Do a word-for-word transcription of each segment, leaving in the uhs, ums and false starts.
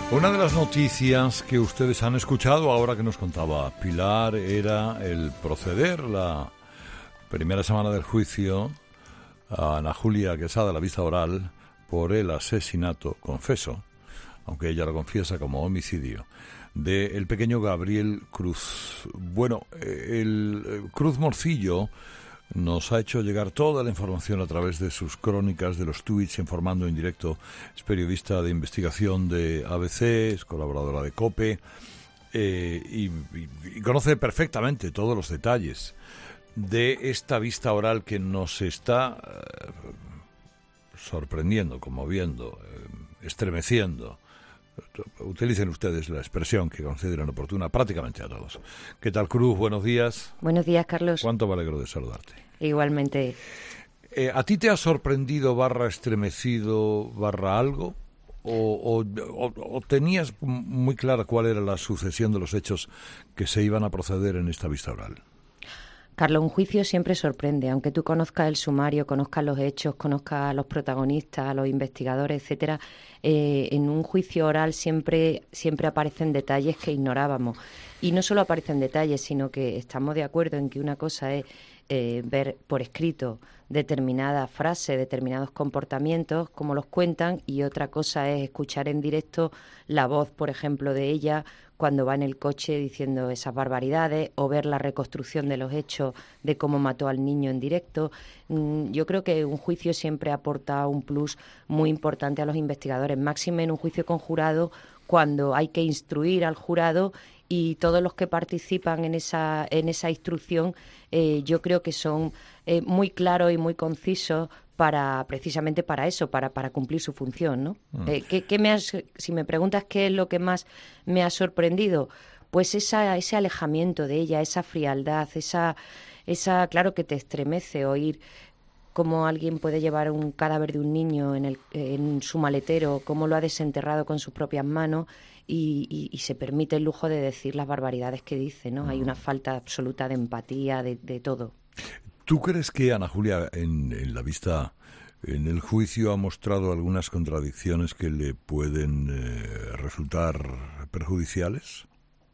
Una de las noticias que ustedes han escuchado ahora que nos contaba Pilar era el proceder, la primera semana del juicio a Ana Julia Quesada, la vista oral, por el asesinato, confeso, aunque ella lo confiesa como homicidio, del pequeño Gabriel Cruz. Bueno, el Cruz Morcillo nos ha hecho llegar toda la información a través de sus crónicas, de los tuits, informando en directo. Es periodista de investigación de A B C, es colaboradora de COPE, eh, y, y, y conoce perfectamente todos los detalles de esta vista oral que nos está eh, sorprendiendo, conmoviendo, eh, estremeciendo. Utilicen ustedes la expresión que consideren oportuna prácticamente a todos. ¿Qué tal, Cruz? Buenos días. Buenos días, Carlos. Cuánto me alegro de saludarte. Igualmente. Eh, ¿A ti te ha sorprendido barra estremecido barra algo? O, o, o, ¿O tenías muy clara cuál era la sucesión de los hechos que se iban a proceder en esta vista oral? Carlos, un juicio siempre sorprende, aunque tú conozcas el sumario, conozcas los hechos, conozcas a los protagonistas, a los investigadores, etcétera. Eh, en un juicio oral siempre, siempre aparecen detalles que ignorábamos. Y no solo aparecen detalles, sino que estamos de acuerdo en que una cosa es eh, ver por escrito determinadas frases, determinados comportamientos, como los cuentan, y otra cosa es escuchar en directo la voz, por ejemplo, de ella cuando va en el coche diciendo esas barbaridades, o ver la reconstrucción de los hechos de cómo mató al niño en directo. Yo creo que un juicio siempre aporta un plus muy importante a los investigadores, máxime en un juicio con jurado, cuando hay que instruir al jurado, y todos los que participan en esa, en esa instrucción eh, yo creo que son eh, muy claros y muy concisos para precisamente para eso, para, para cumplir su función, ¿no? Mm. Eh, ¿qué, qué me has, si me preguntas qué es lo que más me ha sorprendido, pues esa, ese alejamiento de ella, esa frialdad, esa, esa, claro que te estremece oír cómo alguien puede llevar un cadáver de un niño en, el, en su maletero, cómo lo ha desenterrado con sus propias manos y, y, y se permite el lujo de decir las barbaridades que dice, ¿no? Mm. Hay una falta absoluta de empatía, de, de todo. ¿Tú crees que Ana Julia, en, en la vista, en el juicio, ha mostrado algunas contradicciones que le pueden eh, resultar perjudiciales?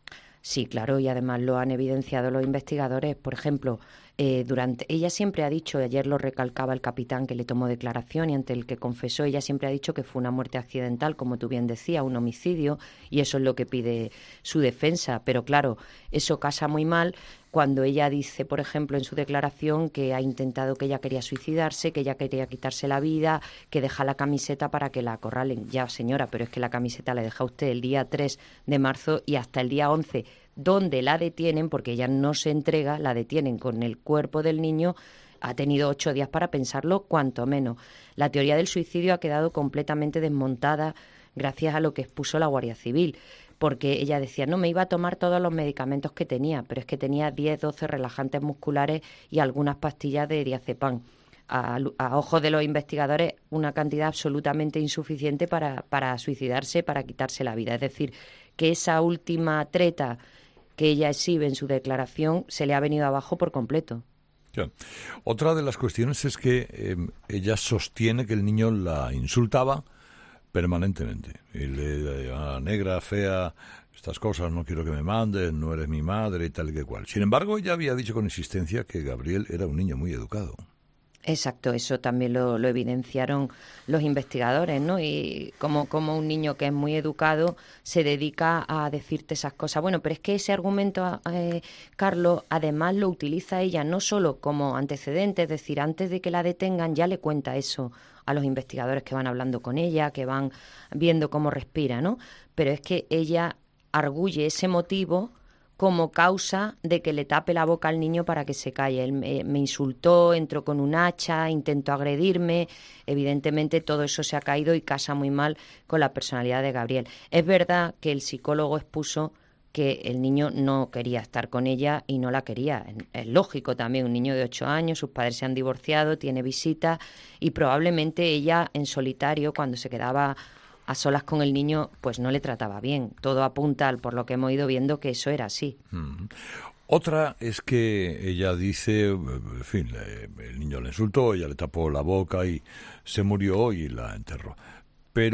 Sí, claro, y además lo han evidenciado los investigadores. Por ejemplo, eh, durante ella siempre ha dicho, ayer lo recalcaba el capitán que le tomó declaración y ante el que confesó, ella siempre ha dicho que fue una muerte accidental, como tú bien decías, un homicidio, y eso es lo que pide su defensa. Pero claro, eso casa muy mal cuando ella dice, por ejemplo, en su declaración que ha intentado, que ella quería suicidarse, que ella quería quitarse la vida, que deja la camiseta para que la acorralen. Ya, señora, pero es que la camiseta la deja usted el día tres de marzo y hasta el día once, donde la detienen, porque ella no se entrega, la detienen con el cuerpo del niño. Ha tenido ocho días para pensarlo, cuanto menos. La teoría del suicidio ha quedado completamente desmontada gracias a lo que expuso la Guardia Civil, porque ella decía, no, me iba a tomar todos los medicamentos que tenía, pero es que tenía diez, doce relajantes musculares y algunas pastillas de diazepam. A, a ojos de los investigadores, una cantidad absolutamente insuficiente para, para suicidarse, para quitarse la vida. Es decir, que esa última treta que ella exhibe en su declaración se le ha venido abajo por completo. Ya. Otra de las cuestiones es que eh, ella sostiene que el niño la insultaba permanentemente. Y le llama negra, fea, estas cosas, no quiero que me mandes, no eres mi madre y tal y que cual. Sin embargo, ella había dicho con insistencia que Gabriel era un niño muy educado. Exacto, eso también lo, lo evidenciaron los investigadores, ¿no? Y como, como un niño que es muy educado se dedica a decirte esas cosas. Bueno, pero es que ese argumento, eh, Carlos, además lo utiliza ella no solo como antecedente, es decir, antes de que la detengan ya le cuenta eso a los investigadores que van hablando con ella, que van viendo cómo respira, ¿no? Pero es que ella arguye ese motivo como causa de que le tape la boca al niño para que se calle. Él me, me insultó, entró con un hacha, intentó agredirme. Evidentemente todo eso se ha caído y casa muy mal con la personalidad de Gabriel. Es verdad que el psicólogo expuso que el niño no quería estar con ella y no la quería. Es lógico también, un niño de ocho años, sus padres se han divorciado, tiene visitas y probablemente ella en solitario, cuando se quedaba a solas con el niño, pues no le trataba bien. Todo apunta, por lo que hemos ido viendo, que eso era así. Mm. Otra es que ella dice, en fin, el niño le insultó, ella le tapó la boca y se murió y la enterró. Pero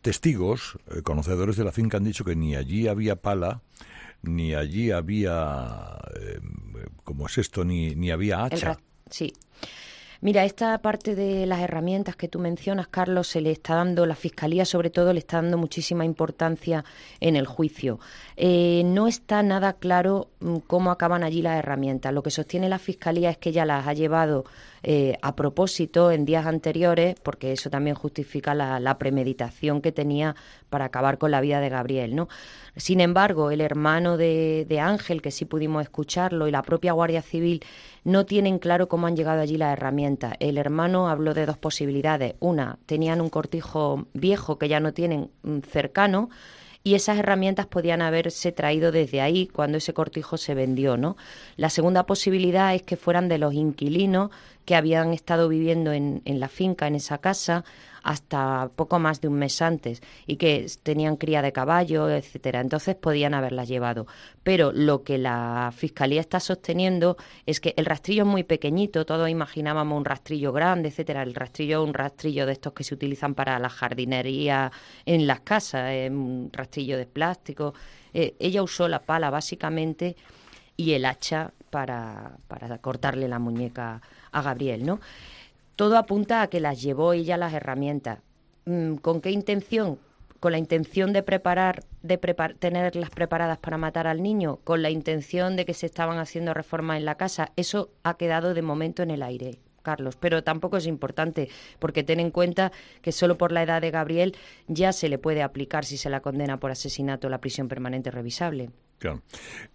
testigos, eh, conocedores de la finca, han dicho que ni allí había pala, ni allí había, eh, ¿cómo es esto? Ni, ni había hacha. Sí. Mira, esta parte de las herramientas que tú mencionas, Carlos, se le está dando, la Fiscalía sobre todo, le está dando muchísima importancia en el juicio. Eh, no está nada claro mm, cómo acaban allí las herramientas. Lo que sostiene la Fiscalía es que ella las ha llevado eh, a propósito en días anteriores, porque eso también justifica la, la premeditación que tenía para acabar con la vida de Gabriel, ¿no? Sin embargo, el hermano de, de Ángel, que sí pudimos escucharlo, y la propia Guardia Civil no tienen claro cómo han llegado allí las herramientas. El hermano habló de dos posibilidades. Una, tenían un cortijo viejo que ya no tienen cercano, y esas herramientas podían haberse traído desde ahí cuando ese cortijo se vendió, ¿no? La segunda posibilidad es que fueran de los inquilinos que habían estado viviendo en, en la finca, en esa casa, hasta poco más de un mes antes, y que tenían cría de caballo, etcétera. Entonces podían haberlas llevado. Pero lo que la Fiscalía está sosteniendo es que el rastrillo es muy pequeñito, todos imaginábamos un rastrillo grande, etcétera. El rastrillo es un rastrillo de estos que se utilizan para la jardinería en las casas, es un rastrillo de plástico. Eh, ella usó la pala básicamente y el hacha para, para cortarle la muñeca a Gabriel, ¿no? Todo apunta a que las llevó ella las herramientas. ¿Con qué intención? Con la intención de preparar, de prepar, tenerlas preparadas para matar al niño, con la intención de que se estaban haciendo reformas en la casa. Eso ha quedado de momento en el aire, Carlos, pero tampoco es importante, porque ten en cuenta que solo por la edad de Gabriel ya se le puede aplicar, si se la condena por asesinato, la prisión permanente revisable. Claro.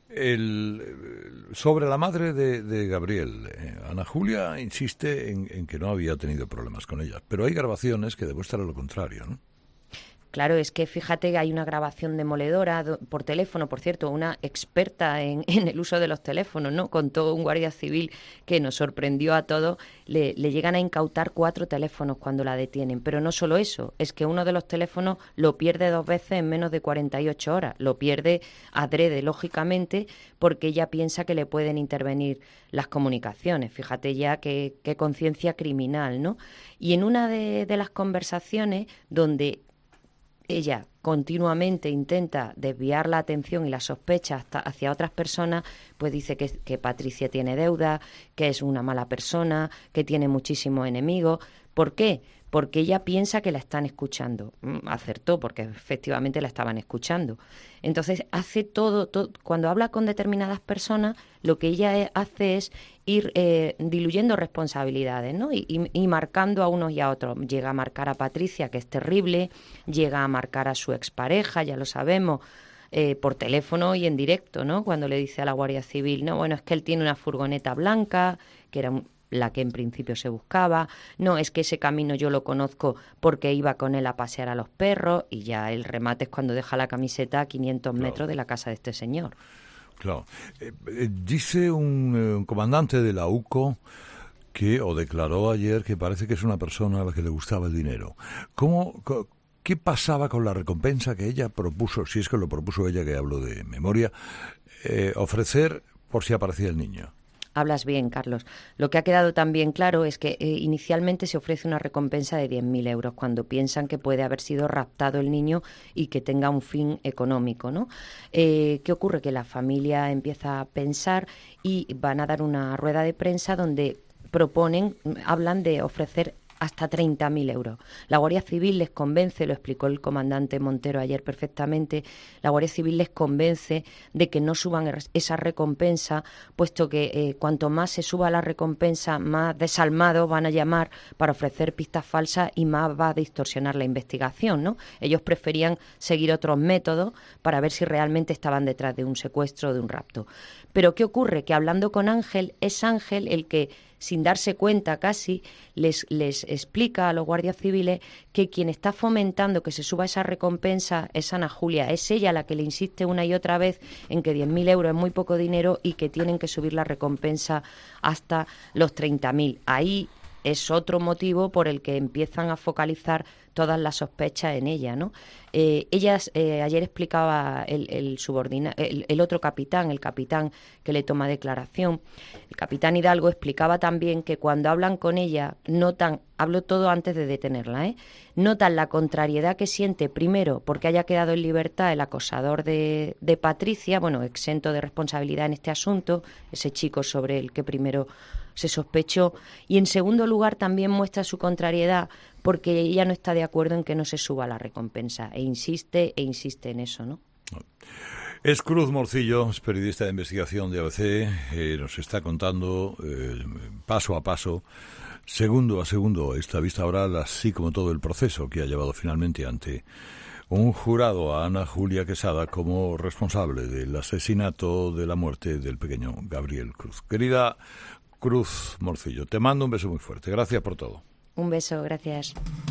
El, sobre la madre de, de Gabriel, eh, Ana Julia insiste en, en que no había tenido problemas con ella, pero hay grabaciones que demuestran lo contrario, ¿no? Claro, es que fíjate que hay una grabación demoledora do, por teléfono, por cierto, una experta en, en el uso de los teléfonos, ¿no? Contó un guardia civil que nos sorprendió a todos, le, le llegan a incautar cuatro teléfonos cuando la detienen, pero no solo eso, es que uno de los teléfonos lo pierde dos veces en menos de cuarenta y ocho horas, lo pierde adrede, lógicamente, porque ella piensa que le pueden intervenir las comunicaciones, fíjate ya qué, qué conciencia criminal, ¿no? Y en una de, de las conversaciones donde ella continuamente intenta desviar la atención y la sospecha hasta hacia otras personas, pues dice que, que Patricia tiene deuda, que es una mala persona, que tiene muchísimos enemigos. ¿Por qué? Porque ella piensa que la están escuchando. Mm, acertó, porque efectivamente la estaban escuchando. Entonces hace todo, todo, cuando habla con determinadas personas, lo que ella hace es ir eh, diluyendo responsabilidades, ¿no? Y, y, y marcando a unos y a otros. Llega a marcar a Patricia, que es terrible, llega a marcar a su expareja, ya lo sabemos, eh, por teléfono y en directo, ¿no? Cuando le dice a la Guardia Civil, no, bueno, es que él tiene una furgoneta blanca, que era un, la que en principio se buscaba, no, es que ese camino yo lo conozco porque iba con él a pasear a los perros, y ya el remate es cuando deja la camiseta a quinientos metros claro. de la casa de este señor. Claro. Eh, eh, dice un, eh, un comandante de la U C O que, o declaró ayer, que parece que es una persona a la que le gustaba el dinero. ¿Cómo, co, ¿Qué pasaba con la recompensa que ella propuso, si es que lo propuso ella, que hablo de memoria, eh, ofrecer por si aparecía el niño? Hablas bien, Carlos. Lo que ha quedado también claro es que eh, inicialmente se ofrece una recompensa de diez mil euros cuando piensan que puede haber sido raptado el niño y que tenga un fin económico, ¿no? Eh, ¿Qué ocurre? Que la familia empieza a pensar y van a dar una rueda de prensa donde proponen, hablan de ofrecer hasta treinta mil euros. La Guardia Civil les convence, lo explicó el comandante Montero ayer perfectamente, la Guardia Civil les convence de que no suban esa recompensa, puesto que eh, cuanto más se suba la recompensa, más desalmados van a llamar para ofrecer pistas falsas y más va a distorsionar la investigación, ¿no? Ellos preferían seguir otros métodos para ver si realmente estaban detrás de un secuestro o de un rapto. Pero ¿qué ocurre? Que hablando con Ángel, es Ángel el que, sin darse cuenta casi, les, les explica a los guardias civiles que quien está fomentando que se suba esa recompensa es Ana Julia. Es ella la que le insiste una y otra vez en que diez mil euros es muy poco dinero y que tienen que subir la recompensa hasta los treinta mil. Ahí es otro motivo por el que empiezan a focalizar todas las sospechas en ella, ¿no? Eh, ella eh, ayer explicaba el, el, subordina, el, el otro capitán, el capitán que le toma declaración, el capitán Hidalgo explicaba también que cuando hablan con ella notan, hablo todo antes de detenerla, ¿eh? notan la contrariedad que siente, primero porque haya quedado en libertad el acosador de, de Patricia, bueno, exento de responsabilidad en este asunto, ese chico sobre el que primero se sospechó, y en segundo lugar también muestra su contrariedad porque ella no está de acuerdo en que no se suba la recompensa, e insiste e insiste en eso, ¿no? Es Cruz Morcillo, es periodista de investigación de A B C, eh, nos está contando eh, paso a paso, segundo a segundo, esta vista oral, así como todo el proceso que ha llevado finalmente ante un jurado a Ana Julia Quesada como responsable del asesinato, de la muerte del pequeño Gabriel Cruz. Querida Cruz Morcillo, te mando un beso muy fuerte. Gracias por todo. Un beso, gracias.